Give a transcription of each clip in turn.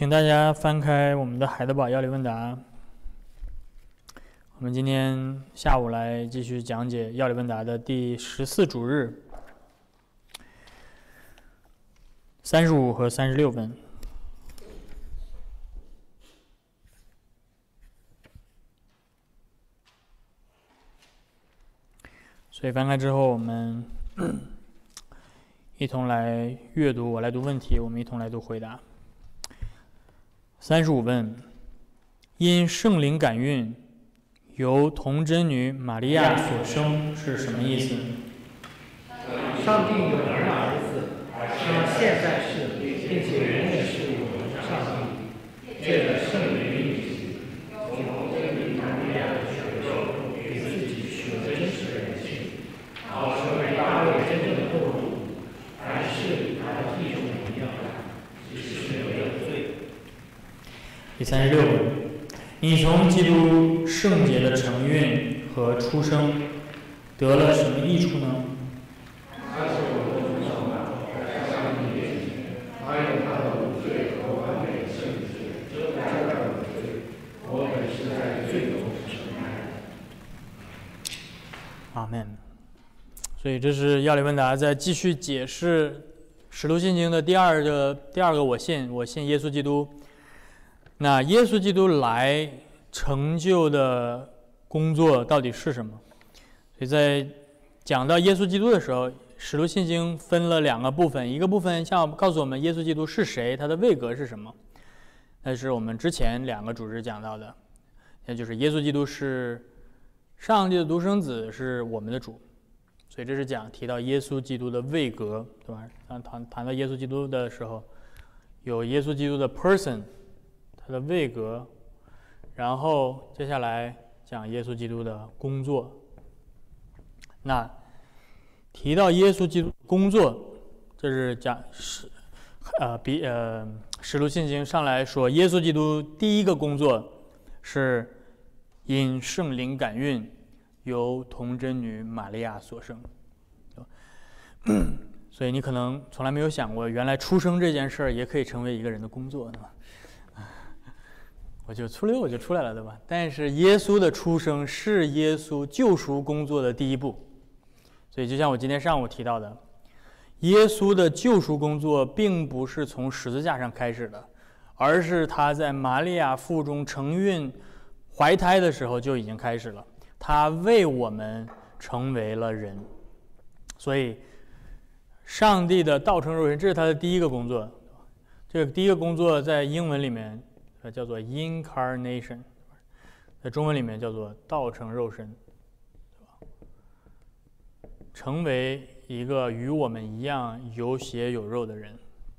请大家翻开我们的海德堡要理问答。我们今天下午来继续讲解要理问答的第14主日35和36分。所以翻开之后，我们一同来阅读，我来读问题，我们一同来读回答。35问：因圣灵感孕，由童贞女玛利亚所生是什么意思？ 上帝有儿子，他现在是，并且永远是我们的上帝，借着圣灵运行，从童贞女玛利亚的血肉给自己取了真实的人性，好成为大卫真正的后裔，凡事与他的弟兄一样，只是没有罪。 第36问：你从基督圣洁的承运和出生得了什么益处呢？ 他是我的主上马，在上帝面前，他用他的无罪和完美的圣洁遮盖了我的罪，我本是在罪中承担的。 阿们。所以这是要理问答在继续解释使徒信经的第二个我信耶稣基督。那耶稣基督来成就的工作到底是什么？所以在讲到耶稣基督的时候，使徒信经分了两个部分，一个部分告诉我们耶稣基督是谁，他的位格是什么，那是我们之前两个主日讲到的，也就是耶稣基督是上帝的独生子，是我们的主。所以这是提到耶稣基督的位格，对吧？谈到耶稣基督的时候，有耶稣基督的 person， 他的位格，然后接下来讲耶稣基督的工作。那提到耶稣基督工作，这是讲使徒信经上来说，耶稣基督第一个工作是因圣灵感孕，由童贞女玛利亚所生。所以你可能从来没有想过，原来出生这件事儿也可以成为一个人的工作，对吧？我就初六我就出来了，对吧？但是耶稣的出生是耶稣救赎工作的第一步。所以就像我今天上午提到的，耶稣的救赎工作并不是从十字架上开始的，而是他在玛利亚腹中承孕怀胎的时候就已经开始了。他为我们成为了人，所以上帝的道成肉身，这是他的第一个工作。这个第一个工作在英文里面叫做 incarnation， 在中文里面叫做道成肉身，对吧？成为一个与我们一样有血有肉的人。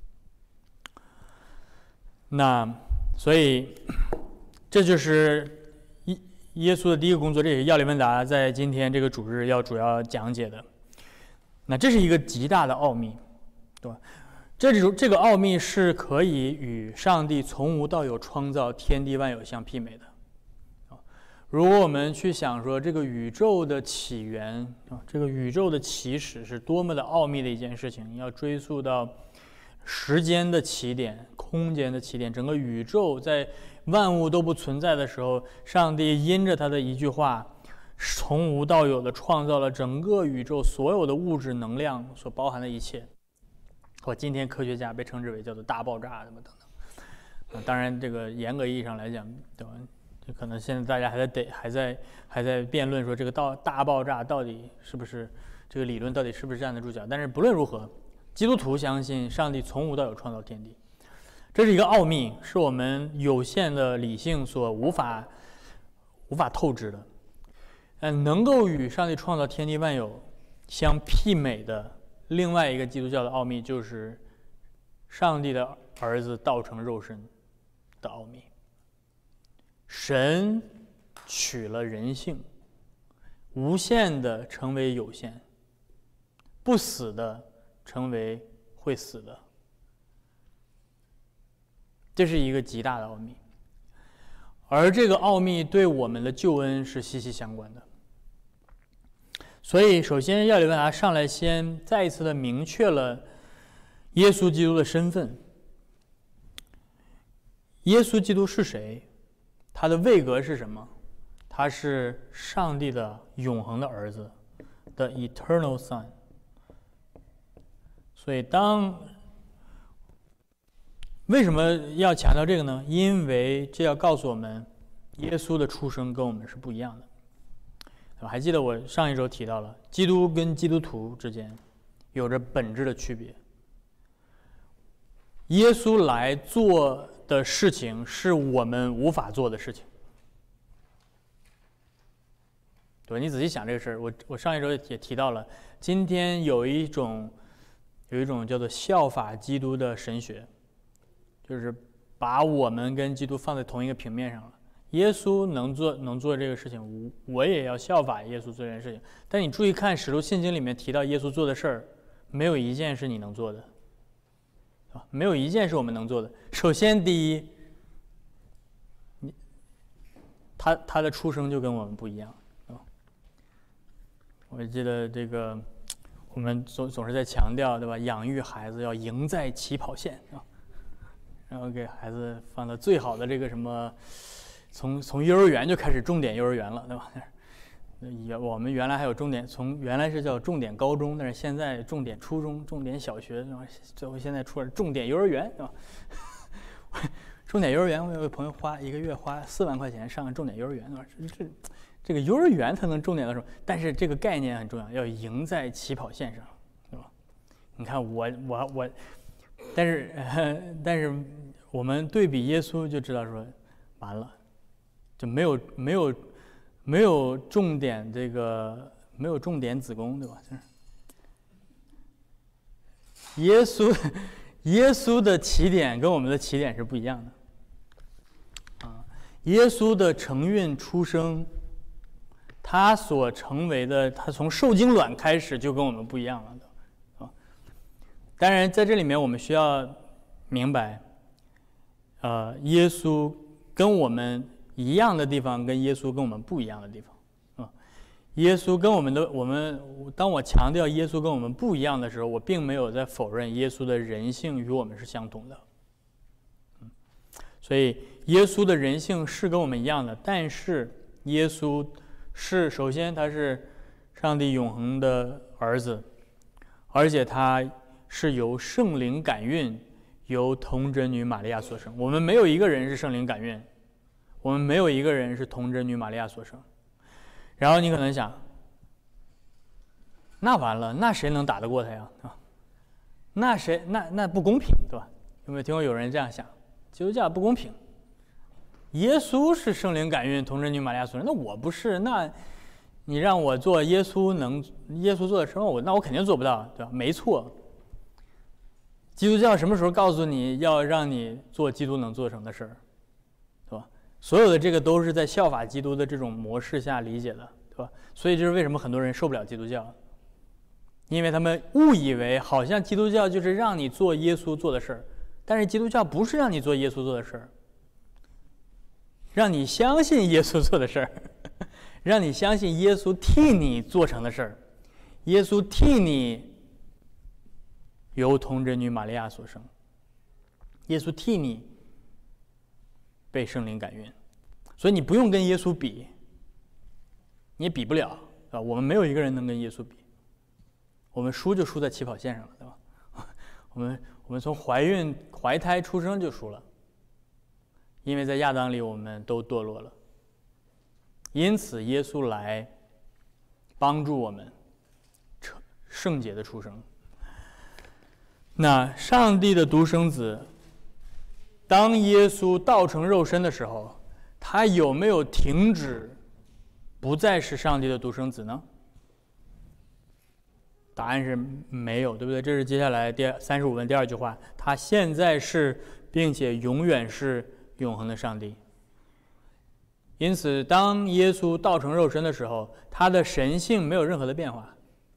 那所以这就是耶稣的第一个工作，这也是要理问答在今天这个主日主要讲解的。那这是一个极大的奥秘，对吧？这个奥秘是可以与上帝从无到有创造天地万有相媲美的。如果我们去想说这个宇宙的起源，这个宇宙的起始是多么的奥秘的一件事情，要追溯到时间的起点、空间的起点，整个宇宙在万物都不存在的时候，上帝因着他的一句话，从无到有的创造了整个宇宙所有的物质能量所包含的一切。今天科学家被称之为叫做大爆炸什么等等。当然这个严格意义上来讲，对吧？可能现在大家还在辩论说这个大爆炸到底是不是这个理论到底是不是站得住脚。但是不论如何，基督徒相信上帝从无到有创造天地，这是一个奥秘，是我们有限的理性所无法透支的。能够与上帝创造天地万有相媲美的另外一个基督教的奥秘，就是上帝的儿子道成肉身的奥秘。神取了人性，无限的成为有限，不死的成为会死的。这是一个极大的奥秘，而这个奥秘对我们的救恩是息息相关的。所以首先要理问答上来先再一次的明确了耶稣基督的身份。 耶稣基督是谁？他的位格是什么？他是上帝的永恒的儿子 ，the eternal Son。所以为什么要强调这个呢？因为这要告诉我们，耶稣的出生跟我们是不一样的。我还记得我上一周提到了，基督跟基督徒之间有着本质的区别。耶稣来做的事情是我们无法做的事情，对吧？你仔细想这个事儿，我上一周也提到了，今天有一种叫做效法基督的神学，就是把我们跟基督放在同一个平面上了。耶稣能做这个事情，我也要效法耶稣做这件事情。但你注意看《使徒信经》里面提到耶稣做的事儿，没有一件是你能做的，没有一件是我们能做的。首先，第一，他的出生就跟我们不一样，我记得这个，我们总是在强调，对吧？养育孩子要赢在起跑线然后给孩子放到最好的这个什么。从幼儿园就开始重点幼儿园了，对吧？我们原来还有重点，原来是叫重点高中，但是现在重点初中、重点小学，然后最后现在出了重点幼儿园，对吧？重点幼儿园，我有个朋友一个月花4万块钱上重点幼儿园，对吧？这个幼儿园才能重点的时候，但是这个概念很重要，要赢在起跑线上，对吧？你看我，但是我们对比耶稣就知道说，完了。就没有重点没有重点子宫，对吧？就是耶稣的起点跟我们的起点是不一样的耶稣的承运出生，他所成为的，他从受精卵开始就跟我们不一样了当然在这里面我们需要明白耶稣跟我们一样的地方跟耶稣跟我们不一样的地方耶稣跟当我强调耶稣跟我们不一样的时候，我并没有在否认耶稣的人性与我们是相同的所以耶稣的人性是跟我们一样的，但是耶稣首先他是上帝永恒的儿子，而且他是由圣灵感孕，由童贞女玛利亚所生。我们没有一个人是圣灵感孕，我们没有一个人是童贞女玛利亚所生。然后你可能想，那完了，那谁能打得过他呀？那不公平，对吧？有没有听过有人这样想？基督教不公平，耶稣是圣灵感孕，童贞女玛利亚所生，那我不是，那你让我做耶稣做的事，那我肯定做不到，对吧？没错。基督教什么时候告诉你要让你做基督能做成的事儿？所有的这个都是在效法基督的这种模式下理解的，对吧？所以这是为什么很多人受不了基督教，因为他们误以为好像基督教就是让你做耶稣做的事儿，但是基督教不是让你做耶稣做的事儿，让你相信耶稣做的事儿，让你相信耶稣替你做成的事儿，耶稣替你由童贞女玛利亚所生，耶稣替你被圣灵感孕，所以你不用跟耶稣比，你也比不了，对吧？我们没有一个人能跟耶稣比，我们输就输在起跑线上了，对吧？我们从怀胎出生就输了，因为在亚当里我们都堕落了，因此耶稣来帮助我们圣洁的出生。那上帝的独生子，当耶稣道成肉身的时候，他有没有停止不再是上帝的独生子呢？答案是没有，对不对？这是接下来第35问第二句话，他现在是并且永远是永恒的上帝。因此当耶稣道成肉身的时候，他的神性没有任何的变化。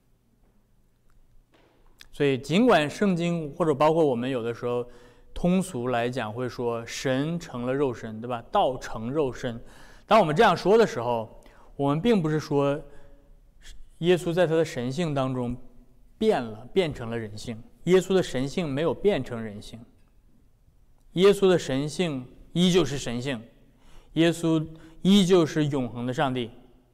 所以尽管圣经或者包括我们有的时候通俗来讲会说神成了肉身，对吧？道成肉身。当我们这样说的时候，我们并不是说耶稣在他的神性当中变成了人性。耶稣的神性没有变成人性，耶稣的神性依旧是神性，耶稣依旧是永恒的上帝，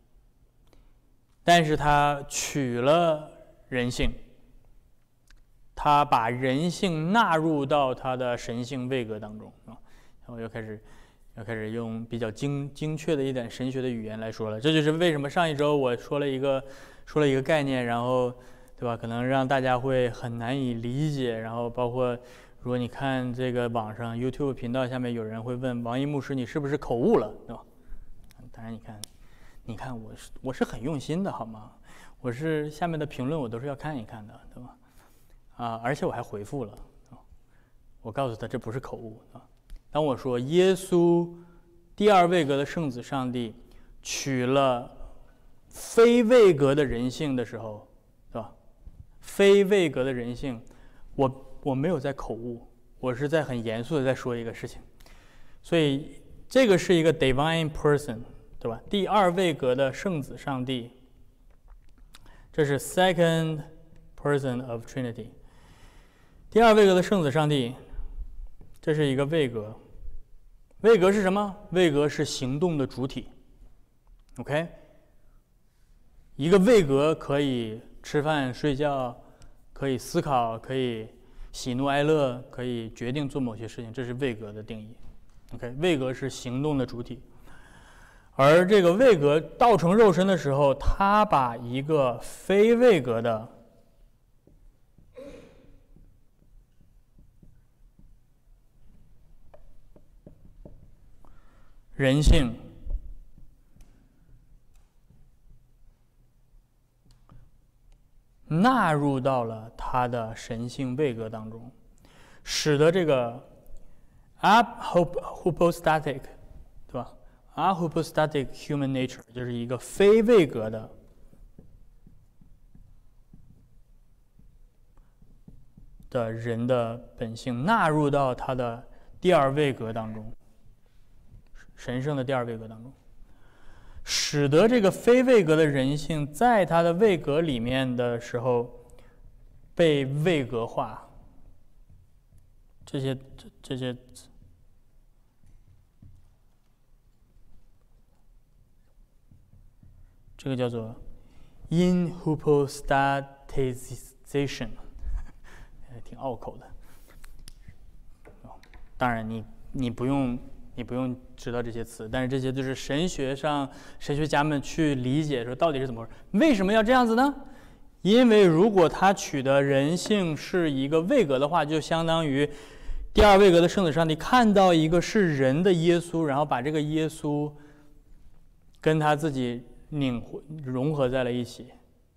但是他取了人性，他把人性纳入到他的神性位格当中啊。然后要开始用比较精确的一点神学的语言来说了。这就是为什么上一周我说了一个概念，然后对吧，可能让大家会很难以理解。然后包括如果你看这个网上 YouTube 频道下面有人会问王一牧师，你是不是口误了，对吧？当然你看我是很用心的好吗？我是下面的评论我都是要看一看的，对吧？而且我还回复了，我告诉他这不是口误啊。当我说耶稣第二位格的圣子上帝取了非位格的人性的时候，对吧？非位格的人性，我没有在口误，我是在很严肃的在说一个事情。所以这个是一个 divine person， 对吧？第二位格的圣子上帝，这是 second person of Trinity。第二位格的圣子上帝，这是一个位格。位格是什么？位格是行动的主体。OK， 一个位格可以吃饭、睡觉，可以思考，可以喜怒哀乐，可以决定做某些事情，这是位格的定义。OK， 位格是行动的主体。而这个位格道成肉身的时候，他把一个非位格的人性纳入到了他的神性位格当中，使得这个 hypostatic， 对吧？ hypostatic human nature 就是一个非位格的人的本性纳入到他的第二位格当中，神圣的第二位格当中，使得这个非位格的人性在他的位格里面的时候被位格化。这些这个叫做 inhypostatization， 挺拗口的。当然你不用知道这些词，但是这些就是神学家们去理解说到底是怎么回事。为什么要这样子呢？因为如果他取的人性是一个位格的话，就相当于第二位格的圣子上帝看到一个是人的耶稣，然后把这个耶稣跟他自己融合在了一起，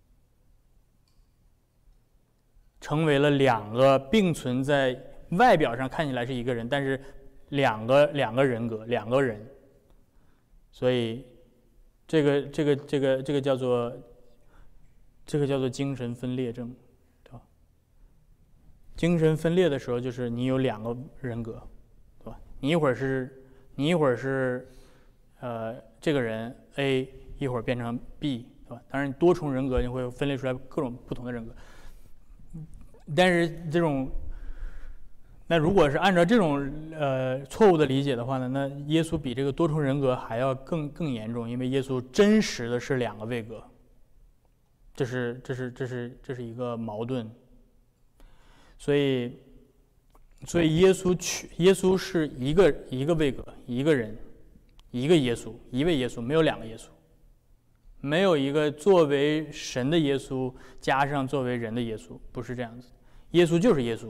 成为了两个并存在外表上看起来是一个人，但是两个人格，两个人。所以这个叫做精神分裂症，对吧？精神分裂的时候，就是你有两个人格，对吧？你一会儿是这个人 A， 一会儿变成 B， 对吧？当然多重人格你会分裂出来各种不同的人格，但是那如果是按照这种错误的理解的话呢，那耶稣比这个多重人格还要更严重，因为耶稣真实的是两个位格，这是一个矛盾。所以耶稣是一个位格，一个人，一个耶稣，一位耶稣，没有两个耶稣，没有一个作为神的耶稣加上作为人的耶稣，不是这样子。耶稣就是耶稣，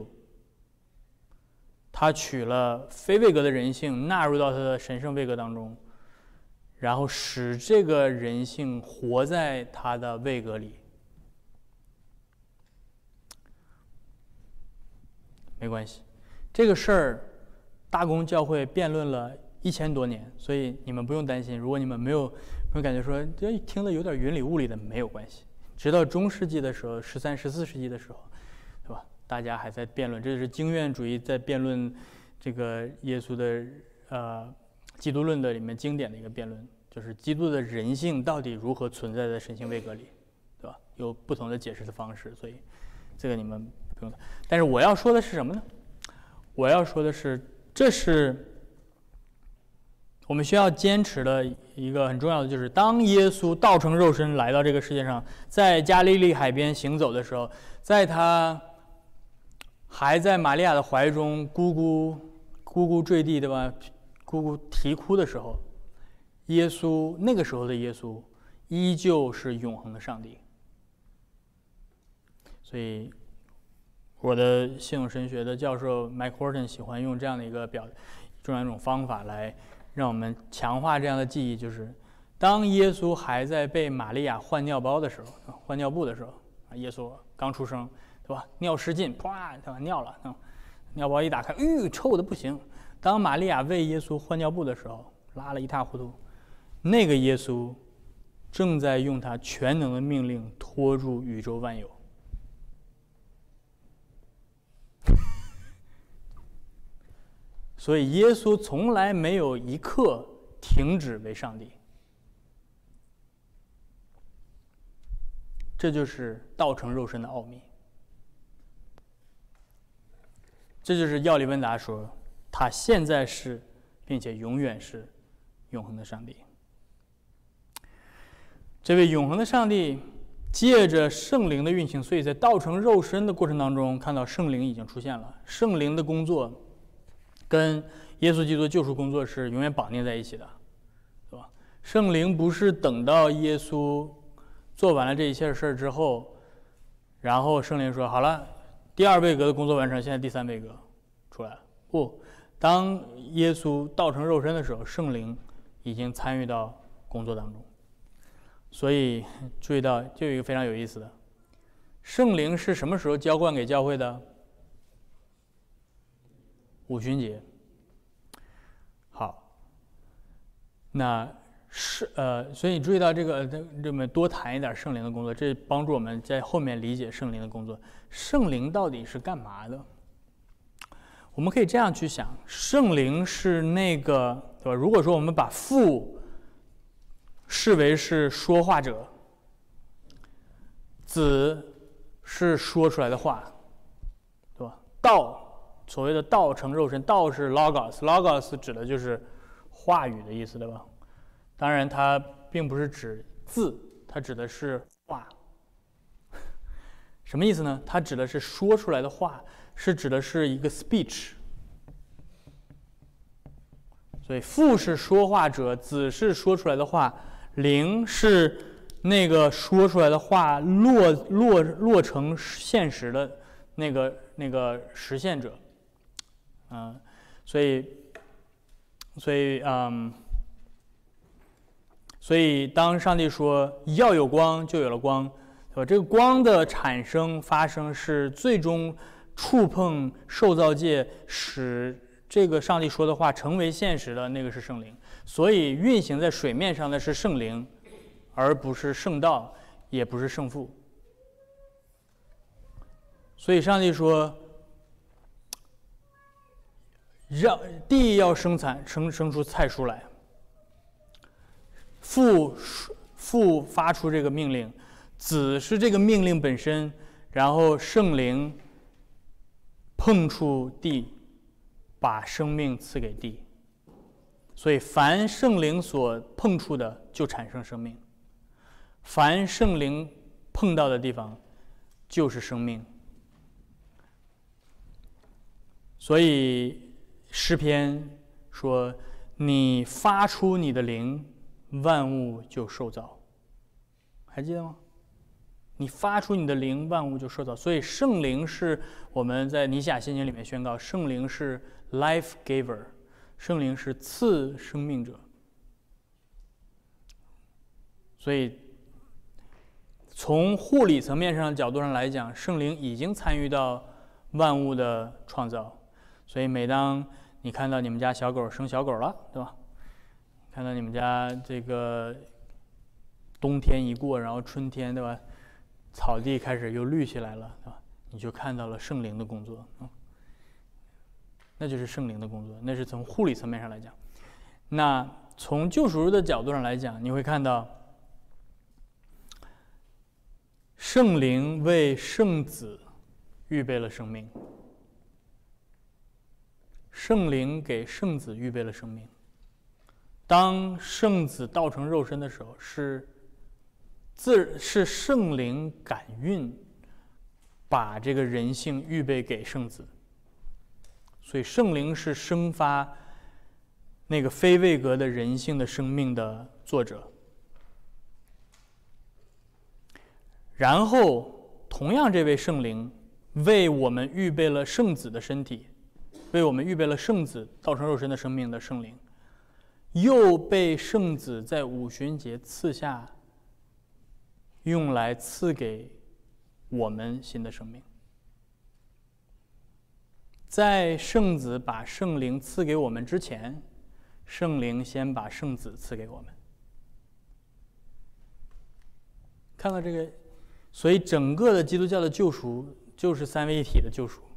他取了非位格的人性纳入到他的神圣位格当中，然后使这个人性活在他的位格里。没关系，这个事儿大公教会辩论了1000多年，所以你们不用担心。如果你们没有感觉说这听得有点云里雾里的，没有关系。直到中世纪的时候，13、14世纪的时候，对吧？大家还在辩论，这是经验主义在辩论这个耶稣的基督论的里面经典的一个辩论，就是基督的人性到底如何存在在神性位格里，对吧？有不同的解释的方式，所以这个你们不用。但是我要说的是什么呢？我要说的是，这是我们需要坚持的一个很重要的就是，当耶稣道成肉身来到这个世界上，在加利利海边行走的时候，在他还在玛利亚的怀中咕咕坠地，对吧？咕咕啼哭的时候，耶稣那个时候的耶稣依旧是永恒的上帝。所以我的信仰神学的教授 Mike Horton 喜欢用这样的一个重要一种方法来让我们强化这样的记忆，就是当耶稣还在被玛利亚换尿包的时候，换尿布的时候，耶稣刚出生，对吧？尿失禁，啪，对吧？尿了，尿包一打开，臭的不行。当玛利亚为耶稣换尿布的时候，拉了一塌糊涂。那个耶稣正在用他全能的命令拖住宇宙万有。所以耶稣从来没有一刻停止为上帝。这就是道成肉身的奥秘。这就是药理问答说，他现在是，并且永远是永恒的上帝。这位永恒的上帝借着圣灵的运行，所以在道成肉身的过程当中，看到圣灵已经出现了。圣灵的工作跟耶稣基督的救赎工作是永远绑定在一起的，对吧？圣灵不是等到耶稣做完了这一切事儿之后，然后圣灵说好了，第二位格的工作完成，现在第三位格出来了。不，当耶稣道成肉身的时候，圣灵已经参与到工作当中。所以注意到，就有一个非常有意思的，圣灵是什么时候浇灌给教会的？五旬节。好，那所以注意到这么多谈一点圣灵的工作，这帮助我们在后面理解圣灵的工作。圣灵到底是干嘛的？我们可以这样去想，圣灵是那个，对吧？如果说我们把父视为是说话者，子是说出来的话，对吧？道，所谓的道成肉身，道是 logos 指的就是话语的意思，对吧？当然它并不是指字，它指的是话。什么意思呢？它指的是说出来的话，是指的是一个 speech。所以父是说话者，子是说出来的话，灵是那个说出来的话落成现实的那个实现者。所以当上帝说要有光，就有了光，对吧？这个光的产生发生是最终触碰受造界，使这个上帝说的话成为现实的那个是圣灵。所以运行在水面上的是圣灵，而不是圣道，也不是圣父。所以上帝说，让地要生出菜蔬来。父发出这个命令，子是这个命令本身，然后圣灵碰触地，把生命赐给地。所以凡圣灵所碰触的就产生生命，凡圣灵碰到的地方就是生命。所以诗篇说，你发出你的灵，万物就受造。还记得吗？你发出你的灵，万物就受造。所以圣灵是我们在尼西亚信经里面宣告，圣灵是 life giver， 圣灵是赐生命者。所以从护理层面上的角度上来讲，圣灵已经参与到万物的创造。所以每当你看到你们家小狗生小狗了，对吧？看到你们家这个冬天一过，然后春天，对吧？草地开始又绿起来了，对吧？你就看到了圣灵的工作，那就是圣灵的工作，那是从护理层面上来讲。那从救赎的角度上来讲，你会看到圣灵为圣子预备了生命，圣灵给圣子预备了生命。 当圣子道成肉身的时候，是圣灵感孕，把这个人性预备给圣子。所以圣灵是生发那个非位格的人性的生命的作者。然后同样这位圣灵为我们预备了圣子的身体，为我们预备了圣子道成肉身的生命的圣灵，又被圣子在五旬节赐下，用来赐给我们新的生命。在圣子把圣灵赐给我们之前，圣灵先把圣子赐给我们。看到这个，所以整个的基督教的救赎就是三位一体的救赎。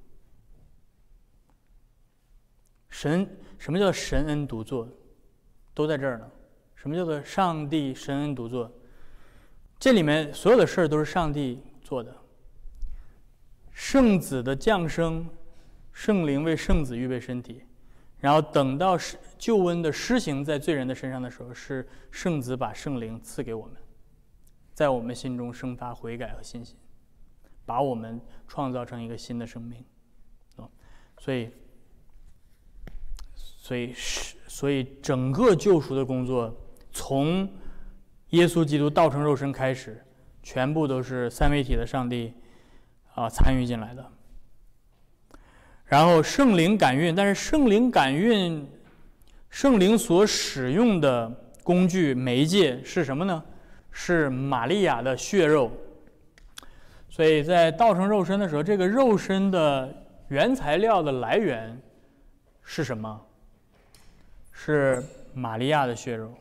什么叫神恩独作？都在这儿呢。什么叫做上帝神恩独作？这里面所有的事儿都是上帝做的。圣子的降生，圣灵为圣子预备身体，然后等到救恩的施行在罪人的身上的时候，是圣子把圣灵赐给我们，在我们心中生发悔改和信心，把我们创造成一个新的生命。所以整个救赎的工作，从耶稣基督道成肉身开始，全部都是三位一体的上帝参与进来的。然后圣灵感孕，但是圣灵感孕，圣灵所使用的工具媒介是什么呢？是玛利亚的血肉。所以在道成肉身的时候，这个肉身的原材料的来源是什么？是玛利亚的血肉。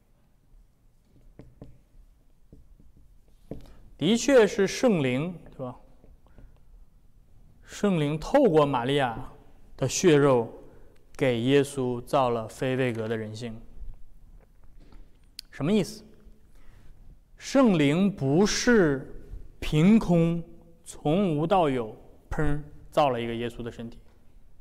的确是圣灵，对吧？圣灵透过玛利亚的血肉给耶稣造了非位格的人性。什么意思？圣灵不是凭空从无到有，砰造了一个耶稣的身体。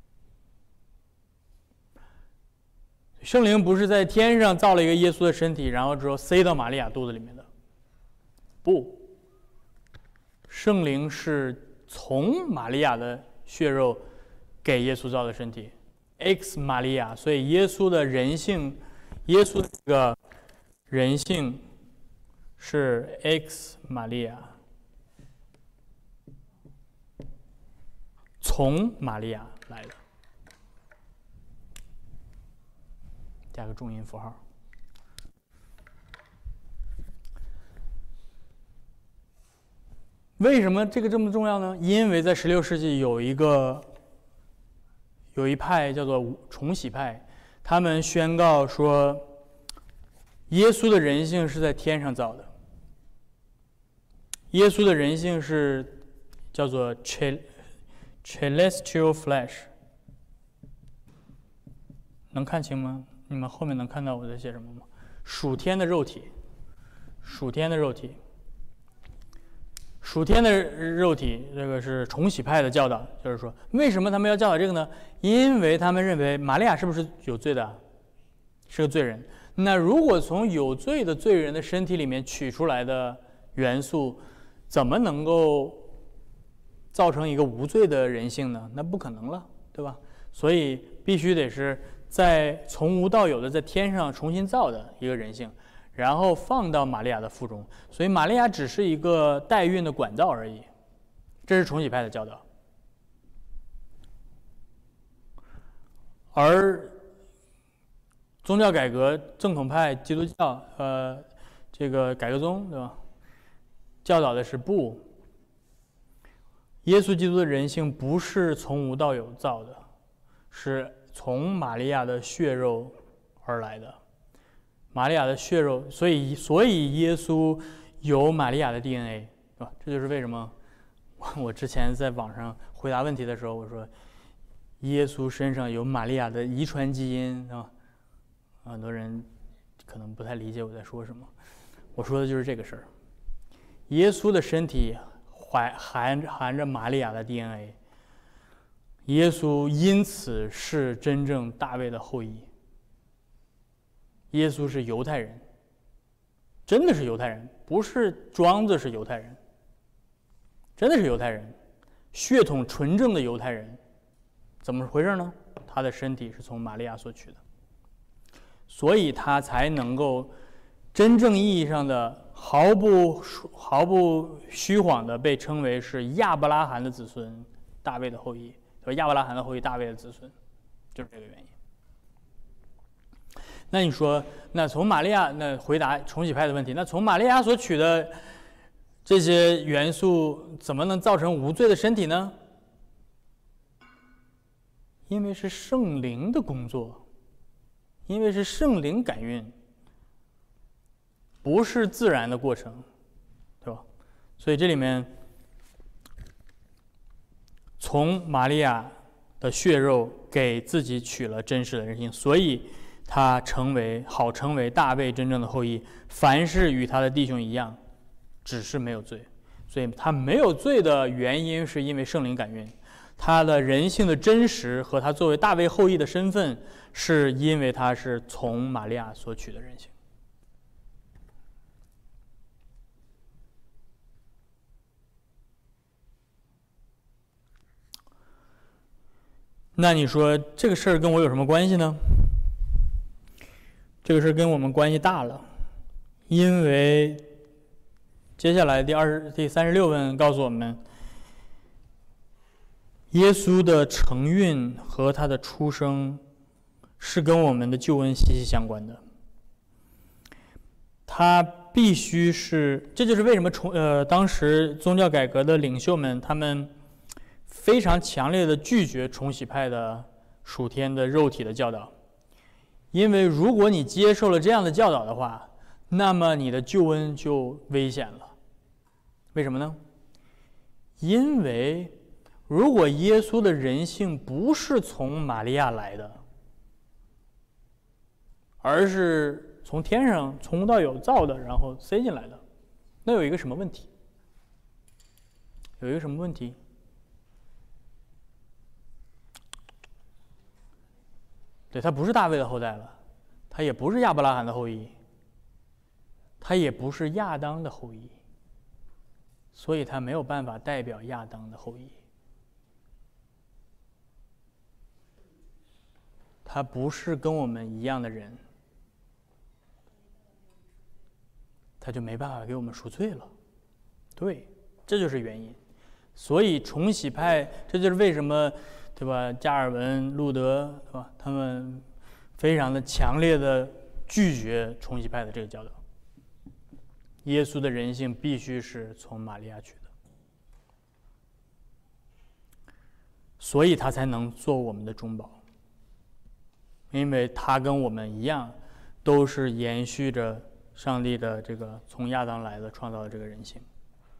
圣灵不是在天上造了一个耶稣的身体，然后之后塞到玛利亚肚子里面的。不，圣灵是从玛利亚的血肉给耶稣造的身体 ，ex Maria， 所以耶稣的人性，耶稣的这个人性是 ex Maria， 从玛利亚来的，加个重音符号。为什么这个这么重要呢？因为在16世纪有一派叫做重洗派，他们宣告说，耶稣的人性是在天上造的。耶稣的人性是叫做 celestial flesh， 能看清吗？你们后面能看到我在写什么吗？属天的肉体，属天的肉体。属天的肉体，这个是重洗派的教导，就是说，为什么他们要教导这个呢？因为他们认为玛利亚是不是有罪的？是个罪人。那如果从有罪的罪人的身体里面取出来的元素，怎么能够造成一个无罪的人性呢？那不可能了，对吧？所以必须得是在从无到有的在天上重新造的一个人性。然后放到玛利亚的腹中，所以玛利亚只是一个代孕的管道而已，这是重洗派的教导。而宗教改革正统派基督教，这个改革宗，对吧？教导的是不，耶稣基督的人性不是从无到有造的，是从玛利亚的血肉而来的。玛利亚的血肉，所以耶稣有玛利亚的 DNA， 是吧？这就是为什么我之前在网上回答问题的时候，我说耶稣身上有玛利亚的遗传基因，是吧？很多人可能不太理解我在说什么，我说的就是这个事儿。耶稣的身体含着玛利亚的 DNA， 耶稣因此是真正大卫的后裔。 耶稣是犹太人，真的是犹太人，不是装着是犹太人，真的是犹太人，血统纯正的犹太人。怎么回事呢？他的身体是从玛利亚所取的，所以他才能够真正意义上的毫不虚谎的被称为是亚伯拉罕的子孙，大卫的后裔，对吧？亚伯拉罕的后裔，大卫的子孙，就是这个原因。那你说，那从玛利亚，那回答重洗派的问题，那从玛利亚所取的这些元素，怎么能造成无罪的身体呢？因为是圣灵的工作，因为是圣灵感孕，不是自然的过程，对吧？所以这里面从玛利亚的血肉给自己取了真实的人性，所以他成为大卫真正的后裔。凡是与他的弟兄一样，只是没有罪。所以他没有罪的原因是因为圣灵感孕，他的人性的真实和他作为大卫后裔的身份，是因为他是从玛利亚所取的人性。那你说这个事儿跟我有什么关系呢？这个事儿跟我们关系大了，因为接下来第36问告诉我们，耶稣的承运和他的出生是跟我们的救恩息息相关的。他必须是，这就是为什么当时宗教改革的领袖们，他们非常强烈的拒绝重洗派的属天的肉体的教导，因为如果你接受了这样的教导的话，那么你的救恩就危险了。为什么呢？因为如果耶稣的人性不是从玛利亚来的，而是从天上从无到有造的，然后塞进来的，那有一个什么问题？有一个什么问题？对，他不是大卫的后代了，他也不是亚伯拉罕的后裔，他也不是亚当的后裔，所以他没有办法代表亚当的后裔。他不是跟我们一样的人，他就没办法给我们赎罪了。对，这就是原因。所以重洗派，这就是为什么，对吧？加尔文、路德，对吧？他们非常的强烈的拒绝重洗派的这个教导。耶稣的人性必须是从玛利亚取的，所以他才能做我们的中保。因为他跟我们一样，都是延续着上帝的这个从亚当来的创造的这个人性，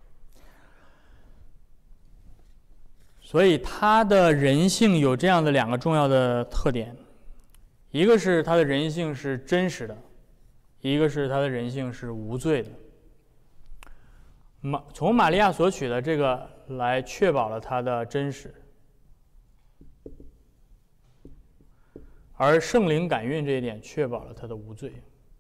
所以他的人性有这样的两个重要的特点，一个是他的人性是真实的，一个是他的人性是无罪的。从玛利亚所取的这个来确保了他的真实。而圣灵感孕这一点确保了他的无罪。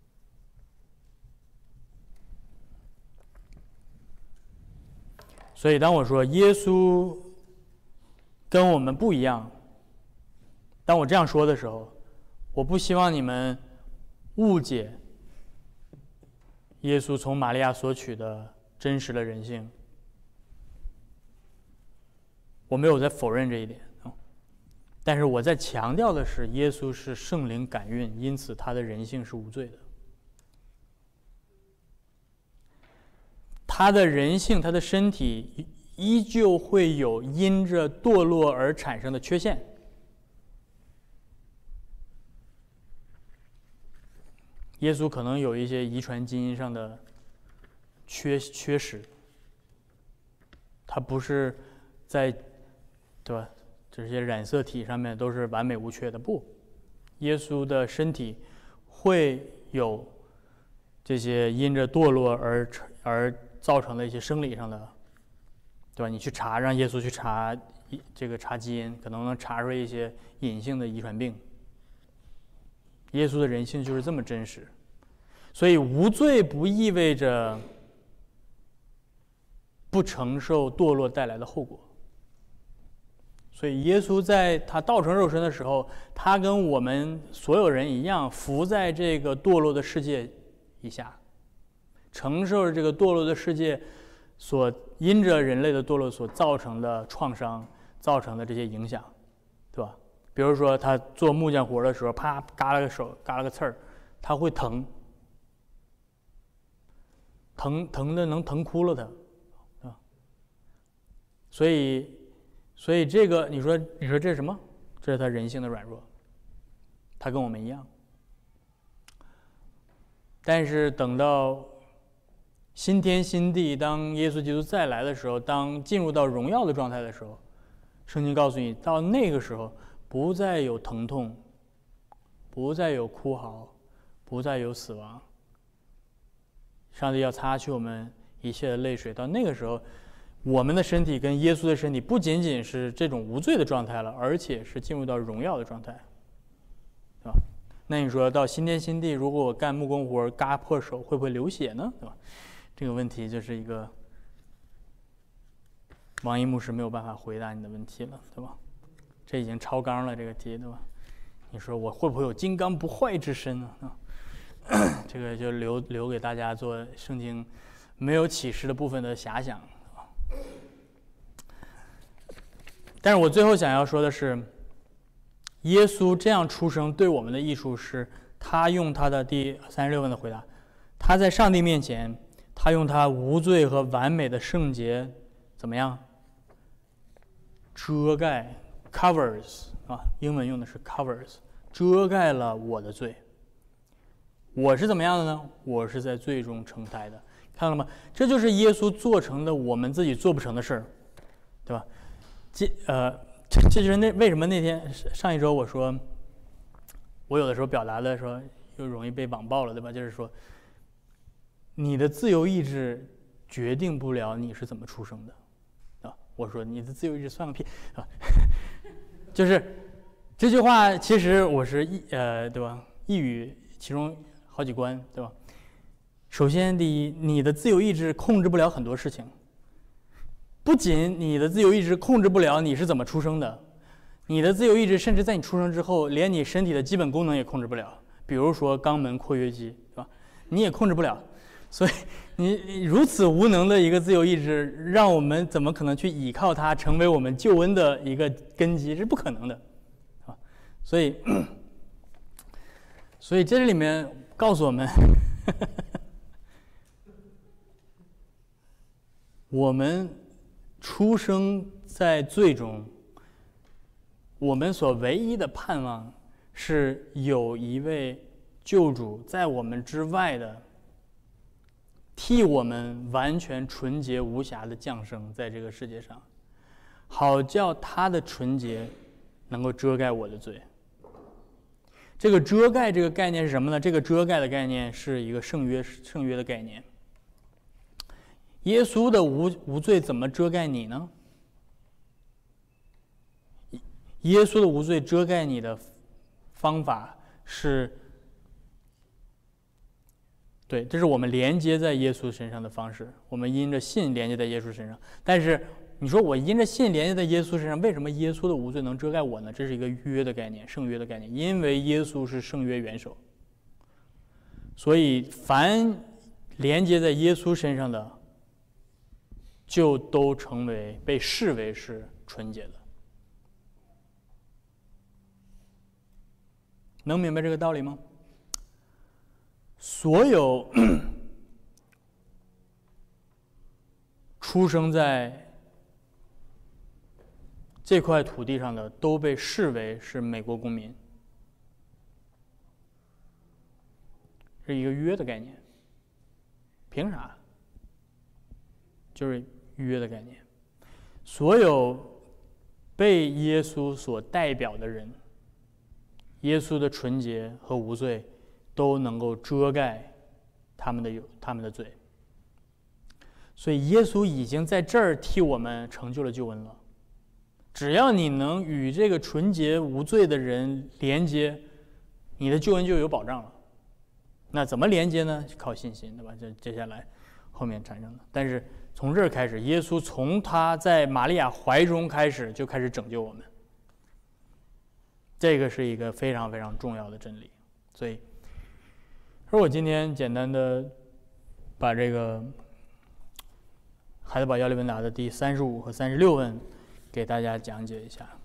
所以当我说耶稣跟我们不一样，当我这样说的时候，我不希望你们误解耶稣从玛利亚所取的真实的人性。我没有在否认这一点。但是我在强调的是，耶稣是圣灵感孕，因此他的人性是无罪的。他的人性，他的身体依旧会有因着堕落而产生的缺陷。耶稣可能有一些遗传基因上的缺失，他不是在，对吧？这些染色体上面都是完美无缺的，不，耶稣的身体会有这些因着堕落而造成的一些生理上的，对吧？你去查，让耶稣去查这个查基因，可能能查出一些隐性的遗传病。 耶稣的人性就是这么真实。所以无罪不意味着不承受堕落带来的后果。所以耶稣在他道成肉身的时候，他跟我们所有人一样，伏在这个堕落的世界以下，承受着这个堕落的世界所因着人类的堕落所造成的创伤，造成的这些影响，对吧？比如说他做木匠活的时候，啪嘎了个手，嘎了个刺儿，他会疼的能疼哭了他，啊，所以这个你说这是什么？这是他人性的软弱，他跟我们一样。但是等到新天新地，当耶稣基督再来的时候，当进入到荣耀的状态的时候，圣经告诉你，到那个时候不再有疼痛，不再有哭嚎，不再有死亡。上帝要擦去我们一切的泪水。到那个时候，我们的身体跟耶稣的身体不仅仅是这种无罪的状态了，而且是进入到荣耀的状态，对吧？那你说到新天新地，如果我干木工活嘎破手，会不会流血呢？对吧？这个问题就是一个王一牧师没有办法回答你的问题了，对吧？这已经超纲了这个题，对吧？你说我会不会有金刚不坏之身呢？这个就留给大家做圣经没有启示的部分的遐想。但是我最后想要说的是，耶稣这样出生对我们的益处是，他用他的第36问的回答，他在上帝面前，他用他无罪和完美的圣洁怎么样？遮盖 covers 啊，英文用的是 covers， 遮盖了我的罪。我是怎么样的呢？我是在罪中成胎的，看到了吗？这就是耶稣做成的我们自己做不成的事儿，对吧？这就是为什么那天上一周我说，我有的时候表达的时候又容易被网暴了，对吧？就是说，你的自由意志决定不了你是怎么出生的，啊，我说你的自由意志算个屁啊！就是这句话，其实我是对吧？一语其中好几关，对吧？首先，第一，你的自由意志控制不了很多事情。不仅你的自由意志控制不了你是怎么出生的，你的自由意志甚至在你出生之后，连你身体的基本功能也控制不了。比如说肛门括约肌，对吧？你也控制不了。所以你如此无能的一个自由意志，让我们怎么可能去依靠它成为我们救恩的一个根基？是不可能的，啊！所以这里面告诉我们，我们出生在罪中，我们所唯一的盼望是有一位救主在我们之外的，替我们完全纯洁无瑕的降生在这个世界上，好叫他的纯洁能够遮盖我的罪。这个遮盖这个概念是什么呢？这个遮盖的概念是一个圣约的概念。耶稣的无罪怎么遮盖你呢？耶稣的无罪遮盖你的方法是，对，这是我们连接在耶稣身上的方式。我们因着信连接在耶稣身上。但是你说我因着信连接在耶稣身上，为什么耶稣的无罪能遮盖我呢？这是一个约的概念，圣约的概念。因为耶稣是圣约元首，所以凡连接在耶稣身上的，就都被视为是纯洁的。能明白这个道理吗？所有出生在这块土地上的都被视为是美国公民，是一个约的概念。凭啥？就是约的概念。所有被耶稣所代表的人，耶稣的纯洁和无罪都能够遮盖他们的罪。所以耶稣已经在这儿替我们成就了救恩了。只要你能与这个纯洁无罪的人连接， 你的救恩就有保障了。那怎么连接呢？靠信心，对吧？这接下来后面产生的。但是从这儿开始，耶稣从他在玛利亚怀中开始就开始拯救我们，这个是一个非常非常重要的真理。所以，而我今天简单的把这个海德堡要理问答的第35和36问给大家讲解一下。